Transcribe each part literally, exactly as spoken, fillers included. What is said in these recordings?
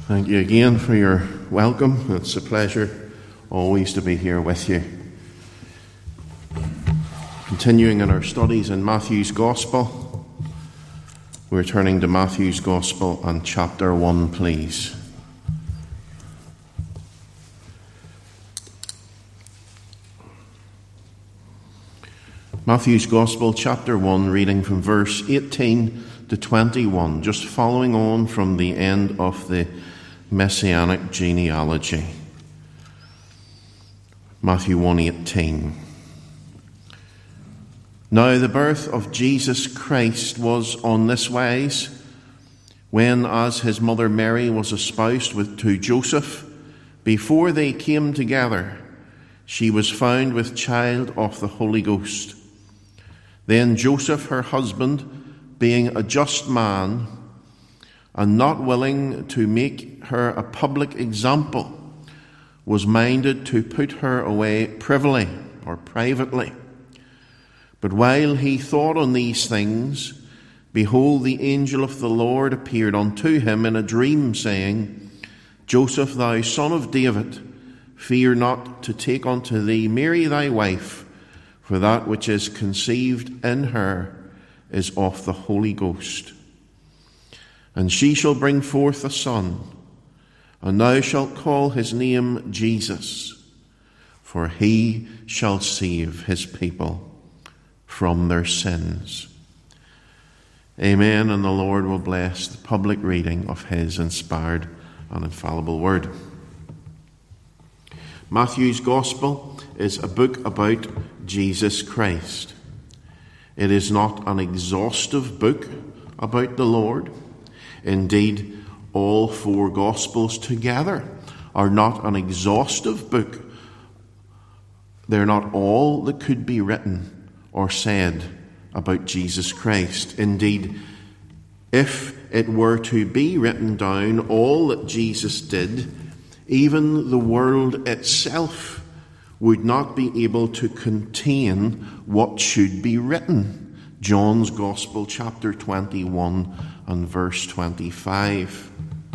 Thank you again for your welcome. It's a pleasure always to be here with you. Continuing in our studies in Matthew's Gospel, we're turning to Matthew's Gospel and chapter one, please. Matthew's Gospel, chapter one, reading from verse eighteen to twenty-one, just following on from the end of the Messianic genealogy. Matthew one eighteen. Now the birth of Jesus Christ was on this wise, when as his mother Mary was espoused with to Joseph, before they came together, she was found with child of the Holy Ghost. Then Joseph, her husband, being a just man, and not willing to make her a public example, was minded to put her away privily or privately. But while he thought on these things, behold, the angel of the Lord appeared unto him in a dream, saying, Joseph, thou son of David, fear not to take unto thee Mary thy wife, for that which is conceived in her is of the Holy Ghost. And she shall bring forth a son, and thou shalt call his name Jesus, for he shall save his people from their sins. Amen, and the Lord will bless the public reading of his inspired and infallible word. Matthew's Gospel is a book about Jesus Christ. It is not an exhaustive book about the Lord. Indeed, all four Gospels together are not an exhaustive book. They're not all that could be written or said about Jesus Christ. Indeed, if it were to be written down all that Jesus did, even the world itself would not be able to contain what should be written. John's Gospel, chapter twenty-one and verse twenty-five.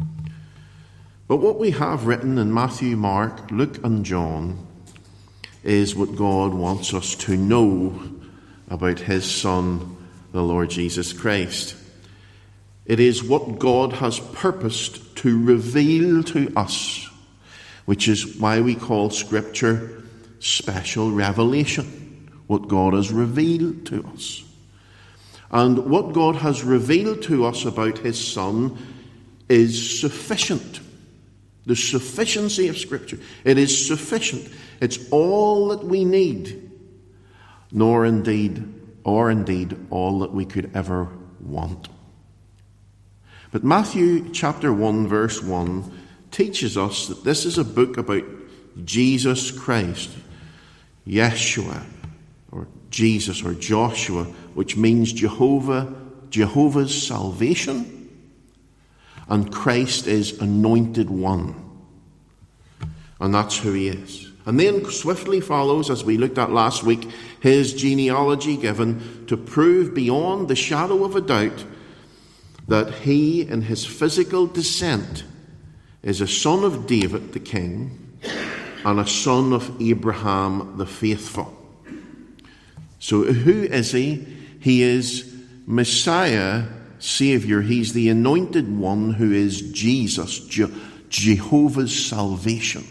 But what we have written in Matthew, Mark, Luke and John is what God wants us to know about his Son, the Lord Jesus Christ. It is what God has purposed to reveal to us, which is why we call Scripture special revelation, what God has revealed to us. And what God has revealed to us about his Son is sufficient. The sufficiency of Scripture. It is sufficient. It's all that we need, nor indeed, or indeed, all that we could ever want. But Matthew chapter one, verse one, teaches us that this is a book about Jesus Christ, Yeshua, or Jesus, or Joshua, which means Jehovah, Jehovah's salvation, and Christ is anointed one. And that's who he is. And then swiftly follows, as we looked at last week, his genealogy given to prove beyond the shadow of a doubt that he, in his physical descent, is a son of David the king and a son of Abraham the faithful. So who is he? He is Messiah, Savior. He's the anointed one who is Jesus, Je- Jehovah's salvation.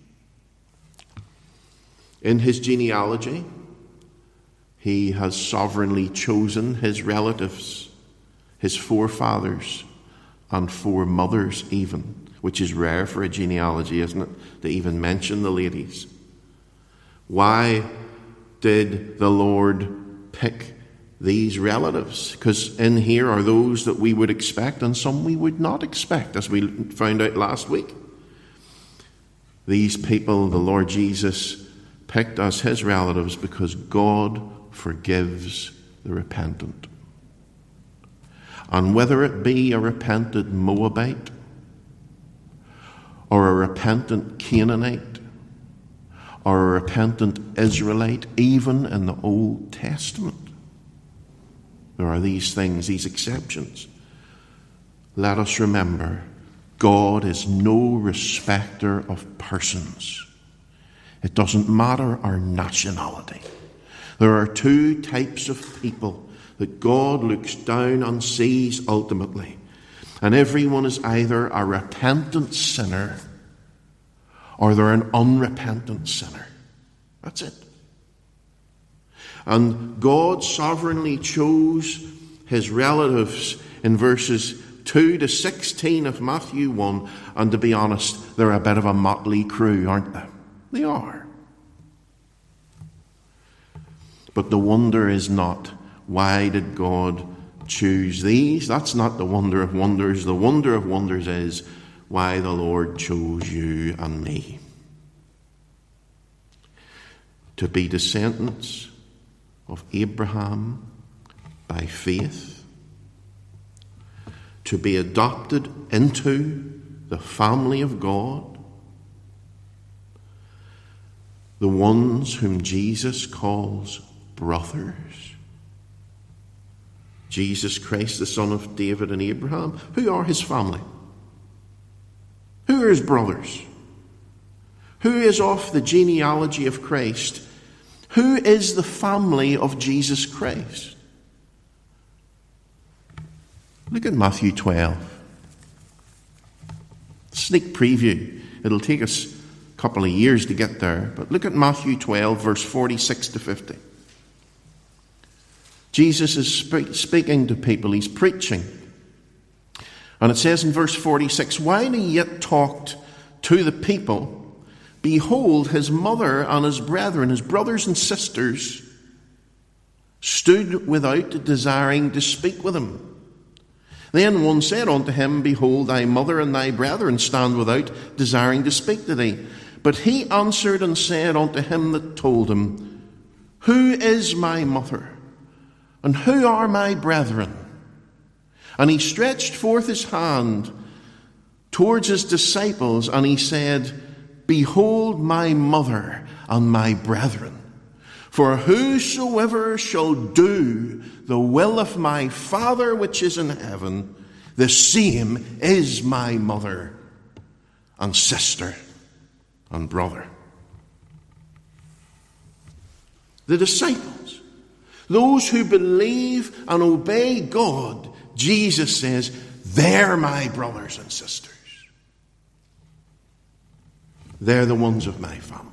In his genealogy, he has sovereignly chosen his relatives, his forefathers, and foremothers even, which is rare for a genealogy, isn't it, to even mention the ladies. Why did the Lord pick these relatives? Because in here are those that we would expect and some we would not expect, as we found out last week. These people the Lord Jesus picked as his relatives because God forgives the repentant. And whether it be a repentant Moabite or a repentant Canaanite or a repentant Israelite, even in the Old Testament, there are these things, these exceptions. Let us remember God is no respecter of persons. It doesn't matter our nationality. There are two types of people that God looks down and sees ultimately. And everyone is either a repentant sinner or they're an unrepentant sinner. That's it. And God sovereignly chose his relatives in verses two to sixteen of Matthew one, and to be honest, they're a bit of a motley crew, aren't they? They are. But the wonder is not, why did God choose these? That's not the wonder of wonders. The wonder of wonders is why the Lord chose you and me. To be descendants of Abraham by faith, to be adopted into the family of God, the ones whom Jesus calls brothers. Jesus Christ, the son of David and Abraham, who are his family? Who are his brothers? Who is of the genealogy of Christ? Who is the family of Jesus Christ? Look at Matthew twelve. Sneak preview. It'll take us a couple of years to get there, but look at Matthew twelve, verse forty-six to fifty. Jesus is spe- speaking to people. He's preaching. And it says in verse forty-six, while he yet talked to the people, behold, his mother and his brethren, his brothers and sisters, stood without, desiring to speak with him. Then one said unto him, behold, thy mother and thy brethren stand without, desiring to speak to thee. But he answered and said unto him that told him, who is my mother? And who are my brethren? And he stretched forth his hand towards his disciples, and he said, behold my mother and my brethren. For whosoever shall do the will of my Father which is in heaven, the same is my mother and sister and brother. The disciples, those who believe and obey God, Jesus says, they're my brothers and sisters. They're the ones of my family.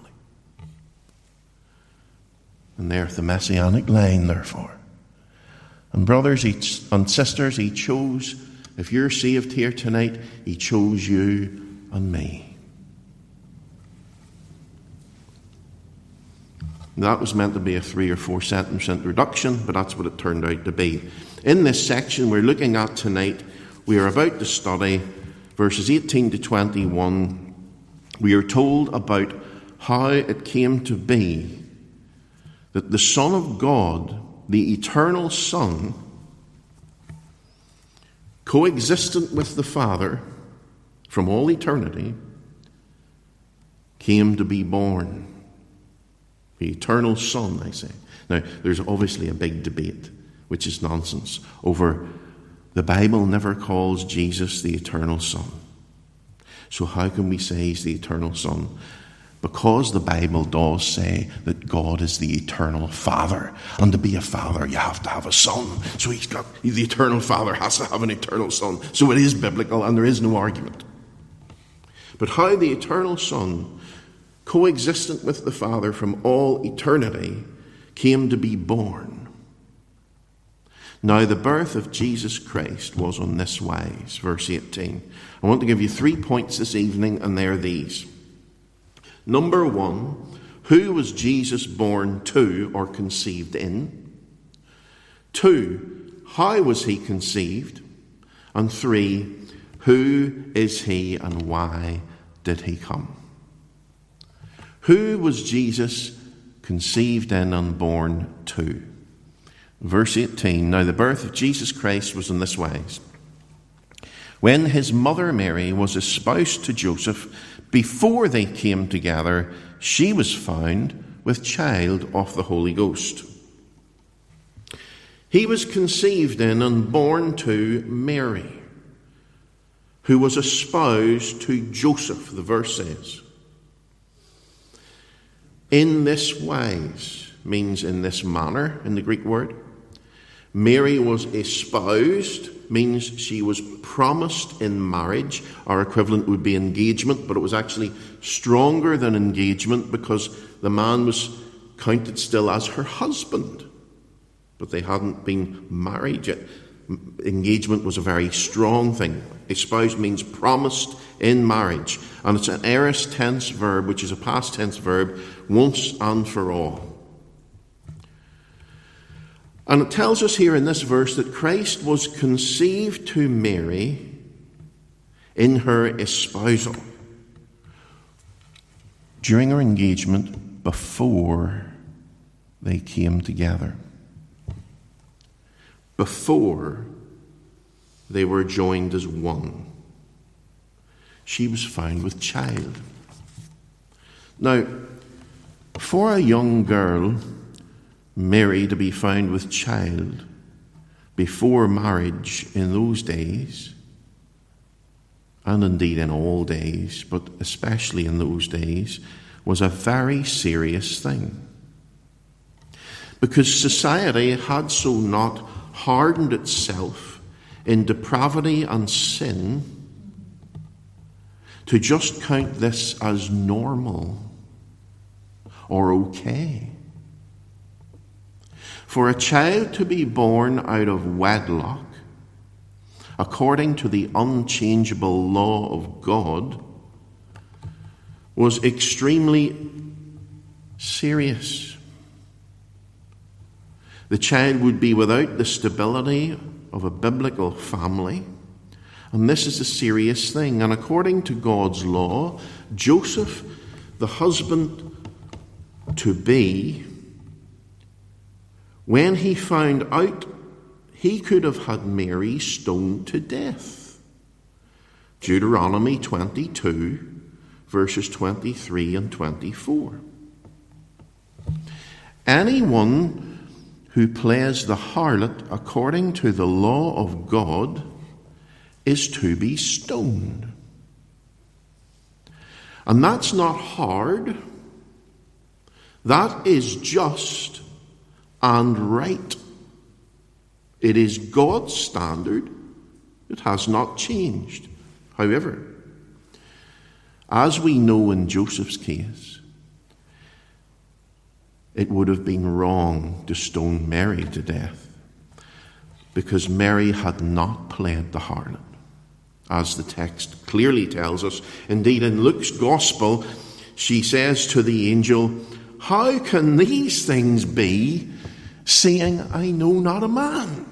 And they're the messianic line, therefore. And brothers and sisters, he chose, if you're saved here tonight, he chose you and me. That was meant to be a three or four sentence introduction, but that's what it turned out to be. In this section we're looking at tonight, we are about to study verses eighteen to twenty-one. We are told about how it came to be that the Son of God, the eternal Son, coexistent with the Father from all eternity, came to be born. The eternal Son, I say. Now, there's obviously a big debate, which is nonsense, over the Bible never calls Jesus the eternal Son. So how can we say he's the eternal Son? Because the Bible does say that God is the eternal Father. And to be a father, you have to have a son. So he's got, the eternal Father has to have an eternal Son. So it is biblical and there is no argument. But how the eternal Son, coexistent with the Father from all eternity, came to be born. Now the birth of Jesus Christ was on this wise. Verse eighteen. I want to give you three points this evening, and they're these. Number one, who was Jesus born to or conceived in? Two, how was he conceived? And three, who is he and why did he come? Who was Jesus conceived in and born to? Verse eighteen, now the birth of Jesus Christ was in this wise. When his mother Mary was espoused to Joseph, before they came together, she was found with child of the Holy Ghost. He was conceived in and born to Mary, who was espoused to Joseph, the verse says. In this wise means in this manner in the Greek word. Mary was espoused, means she was promised in marriage. Our equivalent would be engagement, but it was actually stronger than engagement because the man was counted still as her husband, but they hadn't been married yet. Engagement was a very strong thing. Espoused means promised in marriage, and it's an aorist tense verb, which is a past tense verb, once and for all. And it tells us here in this verse that Christ was conceived to Mary in her espousal, during her engagement, before they came together. Before they were joined as one, she was found with child. Now, for a young girl, Mary, to be found with child before marriage in those days, and indeed in all days, but especially in those days, was a very serious thing. Because society had so not hardened itself in depravity and sin to just count this as normal or okay. For a child to be born out of wedlock, according to the unchangeable law of God, was extremely serious. The child would be without the stability of a biblical family, and this is a serious thing. And according to God's law, Joseph, the husband-to-be, when he found out, he could have had Mary stoned to death. Deuteronomy twenty-two, verses twenty-three and twenty-four. Anyone who plays the harlot according to the law of God is to be stoned. And that's not hard. That is just and right. It is God's standard. It has not changed. However, as we know in Joseph's case, it would have been wrong to stone Mary to death because Mary had not played the harlot, as the text clearly tells us. Indeed, in Luke's Gospel, she says to the angel, "How can these things be, seeing I know not a man?"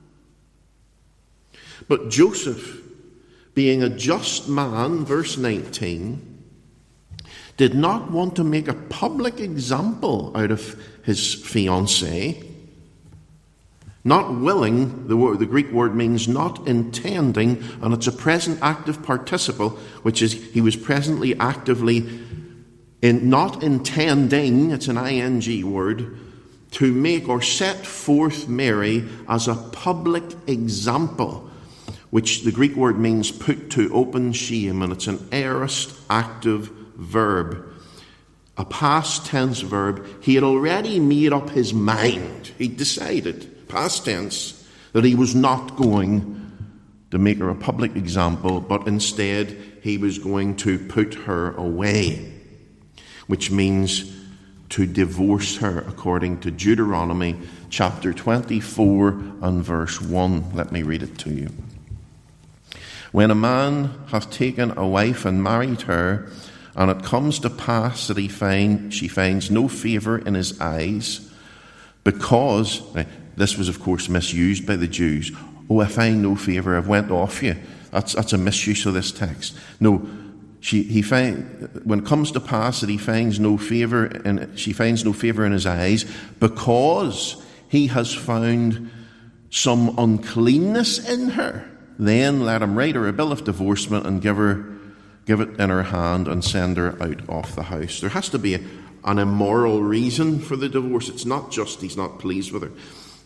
But Joseph, being a just man, verse nineteen, did not want to make a public example out of his fiancée. Not willing, the, word, the Greek word means not intending, and it's a present active participle, which is he was presently actively in not intending, it's an ing word, to make or set forth Mary as a public example, which the Greek word means put to open shame, and it's an aorist active verb, a past tense verb. He had already made up his mind. He decided, past tense, that he was not going to make her a public example, but instead he was going to put her away, which means to divorce her, according to Deuteronomy chapter twenty-four and verse one. Let me read it to you. When a man hath taken a wife and married her, and it comes to pass that he find, she finds no favour in his eyes, because, this was of course misused by the Jews. Oh, I find no favour, I've went off you. That's, that's a misuse of this text. No, she, he find, when it comes to pass that he finds no favour, and she finds no favour in his eyes, because he has found some uncleanness in her, then let him write her a bill of divorcement and give her give it in her hand and send her out of the house. There has to be a, an immoral reason for the divorce. It's not just he's not pleased with her.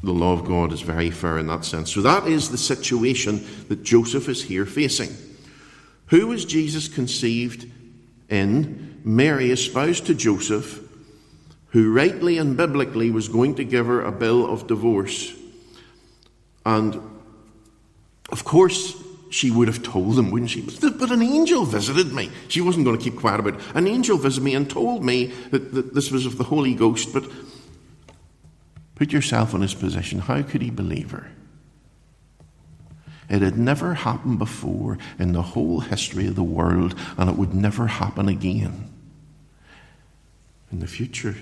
the law of God is very fair in that sense. So that is the situation that Joseph is here facing. Who was Jesus conceived in? Mary, espoused to Joseph, who rightly and biblically was going to give her a bill of divorce. And, of course, she would have told him, wouldn't she? But, but an angel visited me. She wasn't going to keep quiet about it. An angel visited me and told me that, that this was of the Holy Ghost. But put yourself in his position. How could he believe her? It had never happened before in the whole history of the world, and it would never happen again in the future.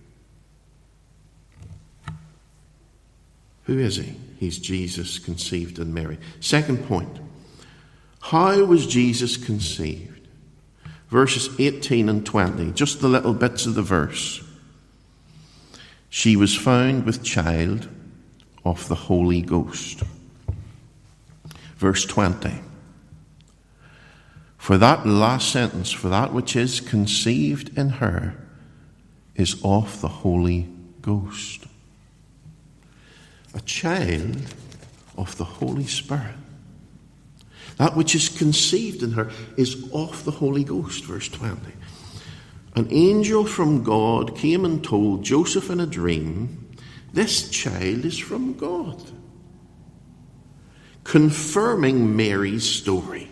Who is he? He's Jesus conceived in Mary. Second point. How was Jesus conceived? Verses eighteen and twenty, just the little bits of the verse. She was found with child of the Holy Ghost. Verse twenty. For that last sentence, for that which is conceived in her, is of the Holy Ghost. A child of the Holy Spirit. That which is conceived in her is of the Holy Ghost, verse twenty. An angel from God came and told Joseph in a dream, this child is from God, confirming Mary's story.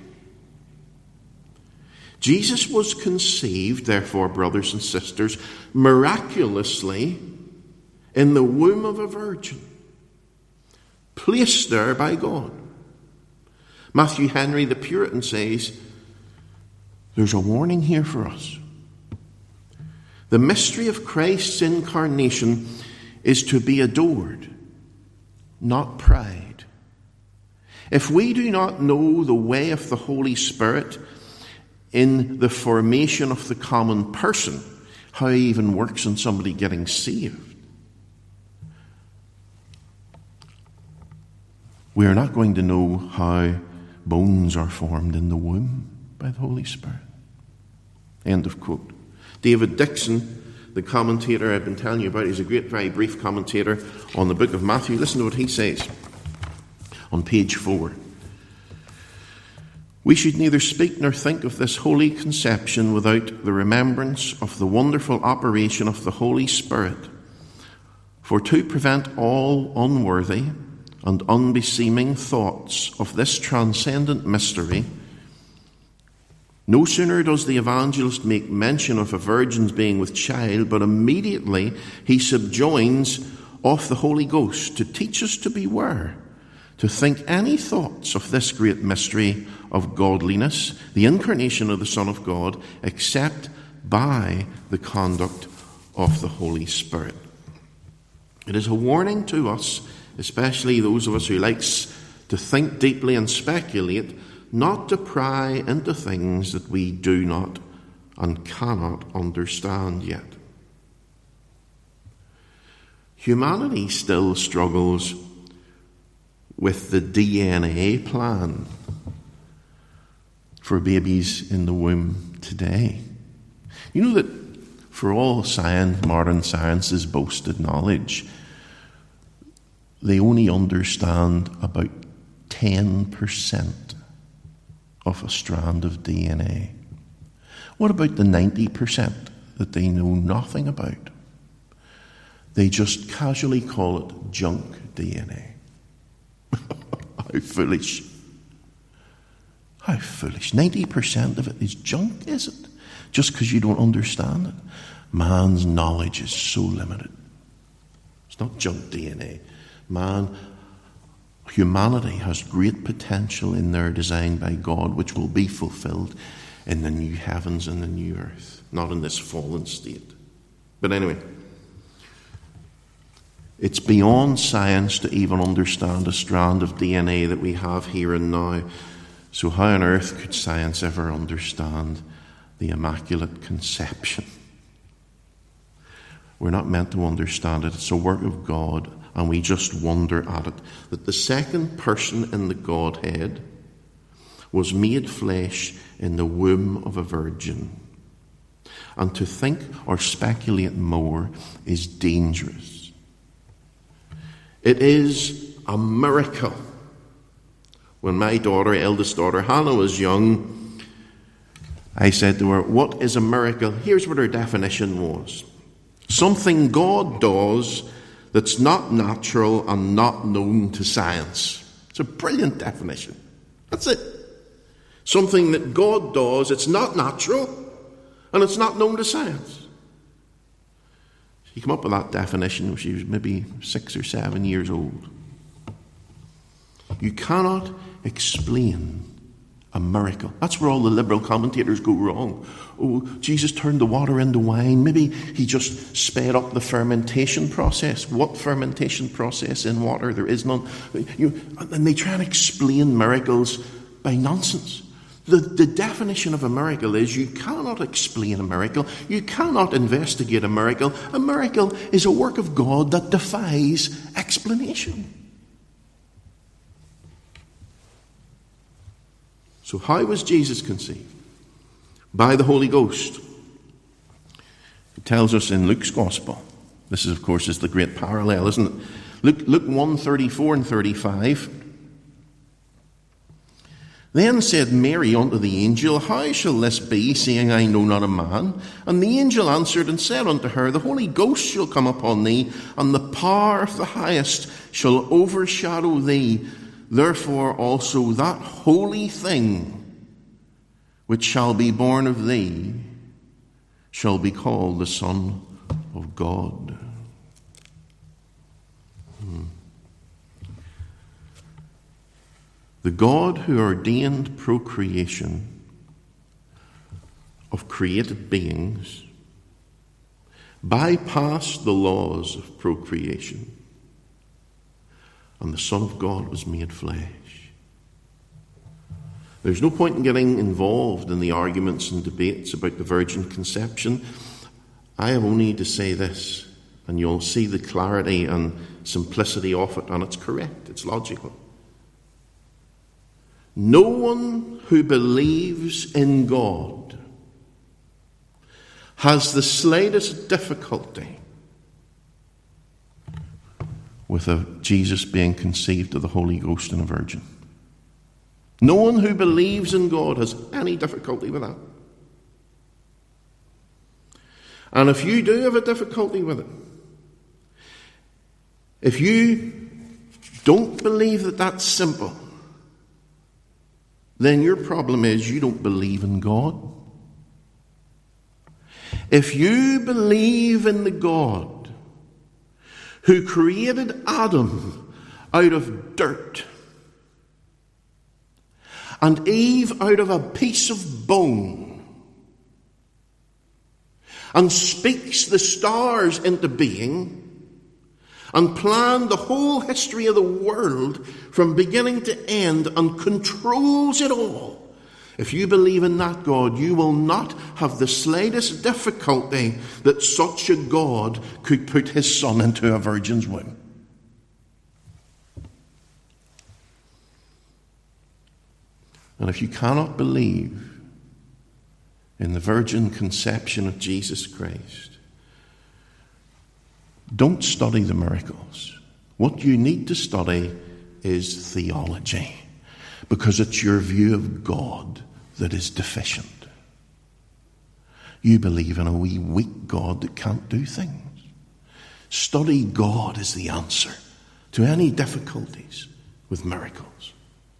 Jesus was conceived, therefore, brothers and sisters, miraculously in the womb of a virgin, placed there by God. Matthew Henry, the Puritan, says, there's a warning here for us. The mystery of Christ's incarnation is to be adored, not pride. If we do not know the way of the Holy Spirit in the formation of the common person, how he even works in somebody getting saved, we are not going to know how bones are formed in the womb by the Holy Spirit. End of quote. David Dixon, the commentator I've been telling you about, he's a great, very brief commentator on the book of Matthew. Listen to what he says on page four. We should neither speak nor think of this holy conception without the remembrance of the wonderful operation of the Holy Spirit. For to prevent all unworthy and unbeseeming thoughts of this transcendent mystery, no sooner does the evangelist make mention of a virgin's being with child, but immediately he subjoins of the Holy Ghost to teach us to beware, to think any thoughts of this great mystery of godliness, the incarnation of the Son of God, except by the conduct of the Holy Spirit. It is a warning to us, especially those of us who likes to think deeply and speculate, not to pry into things that we do not and cannot understand yet. Humanity still struggles with the D N A plan for babies in the womb today. You know that for all science, modern science's boasted knowledge, they only understand about ten percent of a strand of D N A. What about the ninety percent that they know nothing about? They just casually call it junk D N A. How foolish. How foolish. ninety percent of it is junk, is it? Just because you don't understand it. Man's knowledge is so limited. It's not junk D N A. Man, humanity has great potential in their design by God, which will be fulfilled in the new heavens and the new earth, not in this fallen state. But anyway, it's beyond science to even understand a strand of D N A that we have here and now. So how on earth could science ever understand the Immaculate Conception? We're not meant to understand it. It's a work of God, and we just wonder at it. That the second person in the Godhead was made flesh in the womb of a virgin. And to think or speculate more is dangerous. It is a miracle. When my daughter, eldest daughter, Hannah, was young, I said to her, what is a miracle? Here's what her definition was. Something God does that's not natural and not known to science. It's a brilliant definition. That's it. Something that God does, it's not natural, and it's not known to science. She came up with that definition when she was maybe six or seven years old. You cannot explain a miracle. That's where all the liberal commentators go wrong. Oh, Jesus turned the water into wine. Maybe he just sped up the fermentation process. What fermentation process in water? There is none. You, and they try and explain miracles by nonsense. The, the definition of a miracle is you cannot explain a miracle. You cannot investigate a miracle. A miracle is a work of God that defies explanation. So how was Jesus conceived? By the Holy Ghost. It tells us in Luke's Gospel. This is, of course, is the great parallel, isn't it? Luke, Luke one, thirty-four and thirty-five. Then said Mary unto the angel, how shall this be, seeing I know not a man? And the angel answered and said unto her, the Holy Ghost shall come upon thee, and the power of the highest shall overshadow thee. Therefore also that holy thing which shall be born of thee shall be called the Son of God. Hmm. The God who ordained procreation of created beings bypassed the laws of procreation, and the Son of God was made flesh. There's no point in getting involved in the arguments and debates about the virgin conception. I have only to say this, and you'll see the clarity and simplicity of it, and it's correct, it's logical. No one who believes in God has the slightest difficulty with a Jesus being conceived of the Holy Ghost and a virgin. No one who believes in God has any difficulty with that. And if you do have a difficulty with it, if you don't believe that that's simple, then your problem is you don't believe in God. If you believe in the God who created Adam out of dirt and Eve out of a piece of bone, and speaks the stars into being, and planned the whole history of the world from beginning to end and controls it all, if you believe in that God, you will not have the slightest difficulty that such a God could put his son into a virgin's womb. And if you cannot believe in the virgin conception of Jesus Christ, don't study the miracles. What you need to study is theology, because it's your view of God that is deficient. You believe in a wee weak God that can't do things. Study God is the answer to any difficulties with miracles.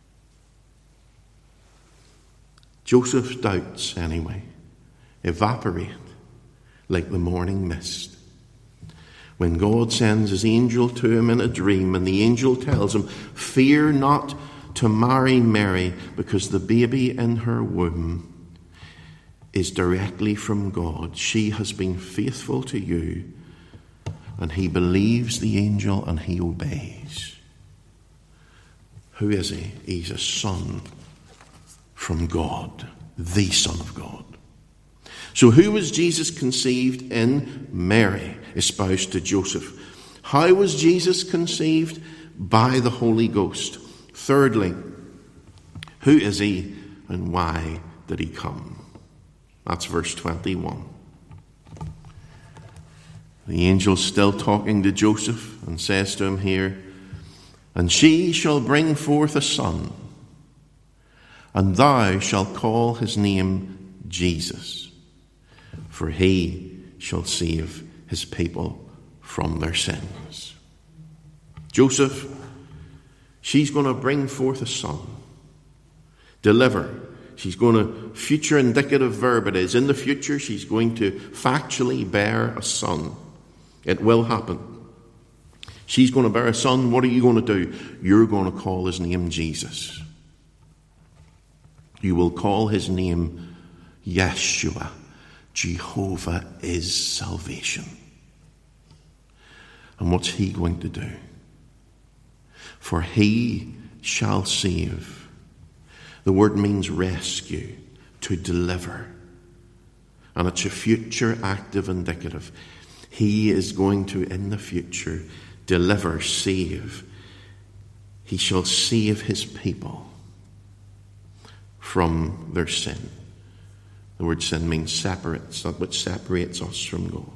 Joseph's doubts, anyway, evaporate like the morning mist when God sends his angel to him in a dream, and the angel tells him, fear not to marry Mary, because the baby in her womb is directly from God. She has been faithful to you. And he believes the angel and he obeys. Who is he? He's a son from God, the Son of God. So who was Jesus conceived in? Mary, espoused to Joseph. How was Jesus conceived? By the Holy Ghost. Thirdly, who is he and why did he come? That's verse twenty-one. The angel's still talking to Joseph and says to him here, And she shall bring forth a son, and thou shalt call his name Jesus, for he shall save his people from their sins. Joseph, she's going to bring forth a son. Deliver. She's going to, future indicative verb it is. In the future, she's going to factually bear a son. It will happen. She's going to bear a son. What are you going to do? You're going to call his name Jesus. You will call his name Yeshua. Jehovah is salvation. And what's he going to do? For he shall save. The word means rescue, to deliver. And it's a future active indicative. He is going to, in the future, deliver, save. He shall save his people from their sin. The word sin means separate. It's that which separates us from God.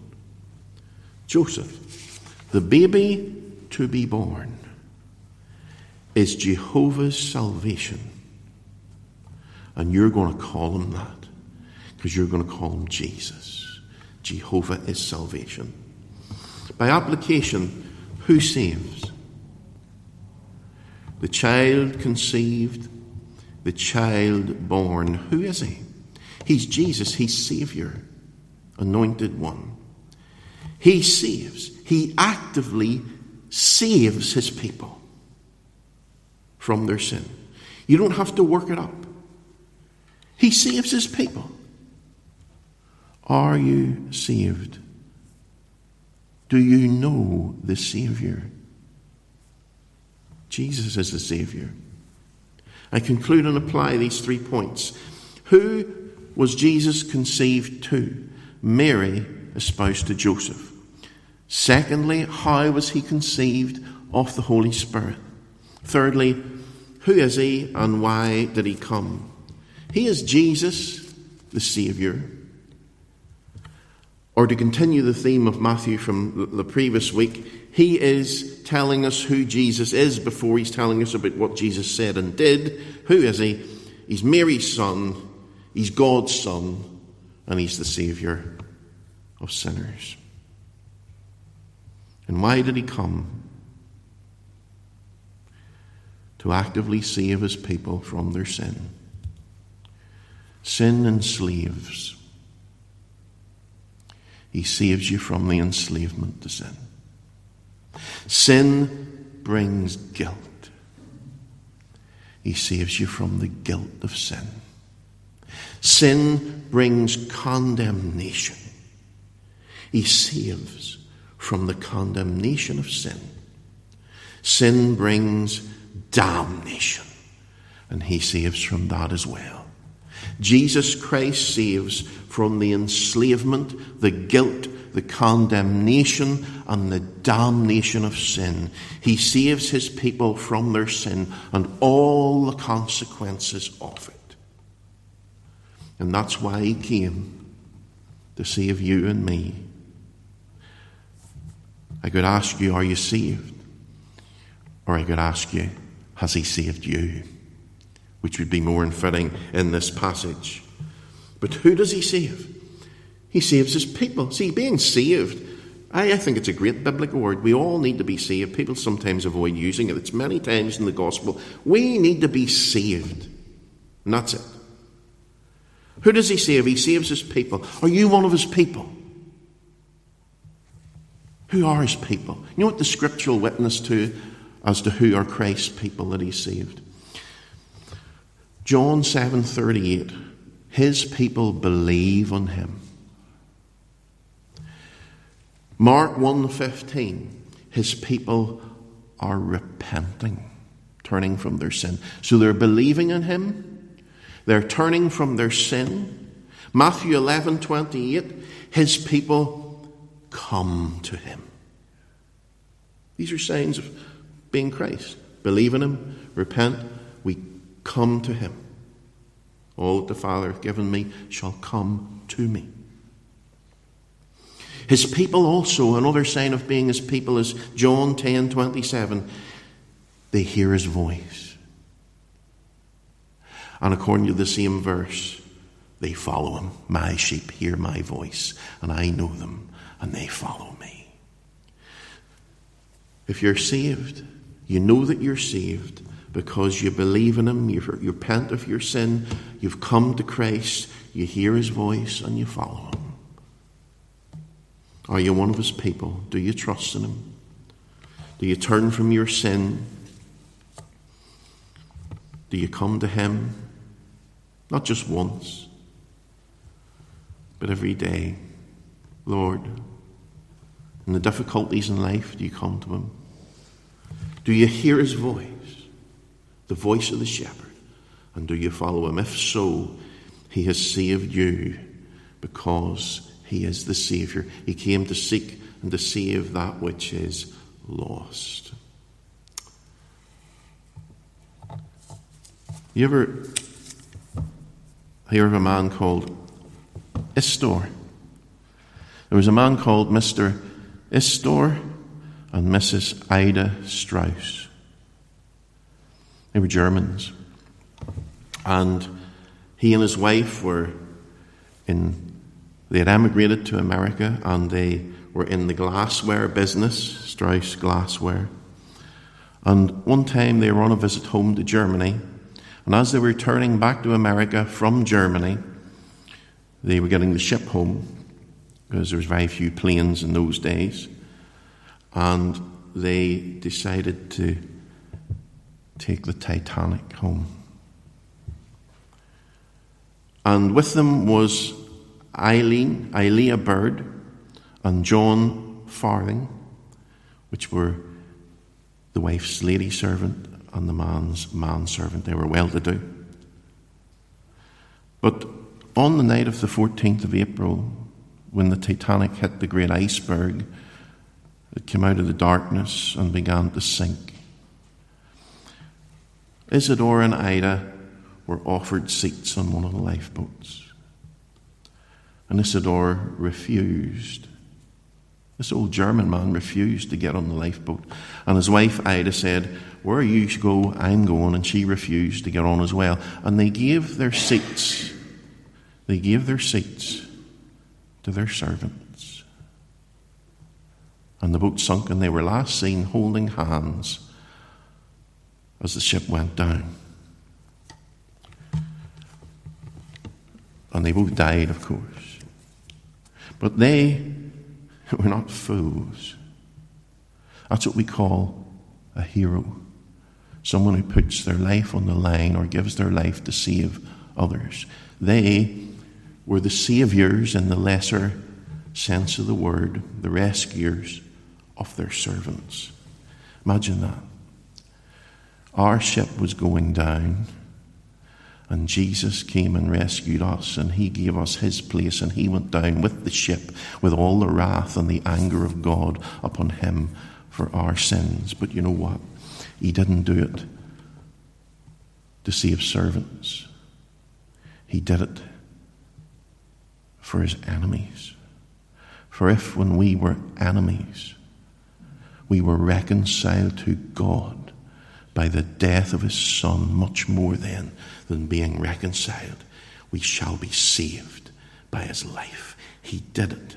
Joseph, the baby to be born, is Jehovah's salvation. And you're going to call him that, because you're going to call him Jesus. Jehovah is salvation. By application, who saves? The child conceived, the child born. Who is he? He's Jesus. He's Savior, anointed one. He saves. He actively saves his people from their sin. You don't have to work it up. He saves his people. Are you saved? Do you know the Savior? Jesus is the Savior. I conclude and apply these three points. Who was Jesus conceived to? Mary, espoused to Joseph. Secondly, how was he conceived of the Holy Spirit? Thirdly, who is he and why did he come? He is Jesus, the Savior. Or to continue the theme of Matthew from the previous week, he is telling us who Jesus is before he's telling us about what Jesus said and did. Who is he? He's Mary's son, he's God's son, and he's the Saviour of sinners. And why did he come? To actively save his people from their sin. Sin enslaves. He saves you from the enslavement to sin. Sin brings guilt. He saves you from the guilt of sin. Sin brings condemnation. He saves from the condemnation of sin. Sin brings damnation, and he saves from that as well. Jesus Christ saves from the enslavement, the guilt, the condemnation, and the damnation of sin. He saves his people from their sin and all the consequences of it. And that's why he came, to save you and me. I could ask you, are you saved? Or I could ask you, has he saved you? Which would be more fitting in this passage. But who does he save? He saves his people. See, being saved, I, I think it's a great biblical word. We all need to be saved. People sometimes avoid using it. It's many times in the gospel. We need to be saved. And that's it. Who does he save? He saves his people. Are you one of his people? Who are his people? You know what the scriptural witness to as to who are Christ's people that he saved? John seven thirty-eight. His people believe on him. Mark one fifteen. His people are repenting, turning from their sin. So they're believing in him. They're turning from their sin. Matthew eleven twenty-eight. His people come to him. These are signs of being Christ. Believe in him, repent, we come to him. All that the Father hath given me shall come to me. His people also, another sign of being his people is John ten twenty-seven. they hear his voice. And according to the same verse, they follow him. My sheep hear my voice, and I know them, and they follow me. If you're saved, you know that you're saved because you believe in him, you repent of your sin, you've come to Christ, you hear his voice, and you follow him. Are you one of his people? Do you trust in him? Do you turn from your sin? Do you come to him? Not just once, but every day. Lord, in the difficulties in life, do you come to him? Do you hear his voice, the voice of the shepherd? And do you follow him? If so, he has saved you because he is the Saviour. He came to seek and to save that which is lost. You ever hear of a man called Istor? There was a man called Mister Istor and Missus Ida Strauss. They were Germans. And he and his wife were in, they had emigrated to America, and they were in the glassware business, Strauss Glassware. And one time they were on a visit home to Germany, and as they were returning back to America from Germany, they were getting the ship home, because there was very few planes in those days, and they decided to take the Titanic home. And with them was Eileen, Ilea Bird, and John Farthing, which were the wife's lady servant and the man's manservant. They were well-to-do. But on the night of the fourteenth of April, when the Titanic hit the great iceberg, it came out of the darkness and began to sink. Isidore and Ida were offered seats on one of the lifeboats. And Isidore refused. This old German man refused to get on the lifeboat. And his wife Ida said, "Where you go, I'm going." And she refused to get on as well. And they gave their seats, they gave their seats to their servants. And the boat sunk, and they were last seen holding hands as the ship went down. And they both died, of course. But they were not fools. That's what we call a hero. Someone who puts their life on the line or gives their life to save others. They were the saviors in the lesser sense of the word, the rescuers of their servants. Imagine that. Our ship was going down, and Jesus came and rescued us, and he gave us his place, and he went down with the ship with all the wrath and the anger of God upon him for our sins. But you know what? He didn't do it to save servants. He did it for his enemies. For if when we were enemies, we were reconciled to God by the death of his Son, much more then than being reconciled, we shall be saved by his life. He did it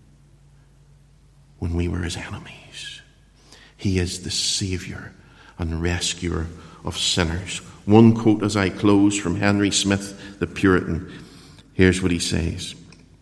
when we were his enemies. He is the Saviour and rescuer of sinners. One quote as I close from Henry Smith, the Puritan. Here's what he says.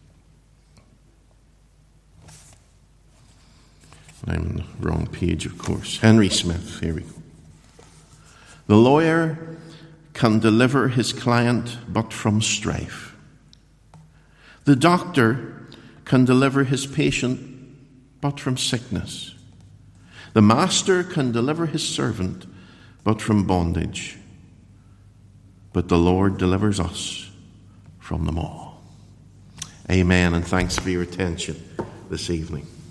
I'm on the wrong page, of course. Henry Smith, here we go. The lawyer can deliver his client but from strife. The doctor can deliver his patient but from sickness. The master can deliver his servant but from bondage. But the Lord delivers us from them all. Amen, and thanks for your attention this evening.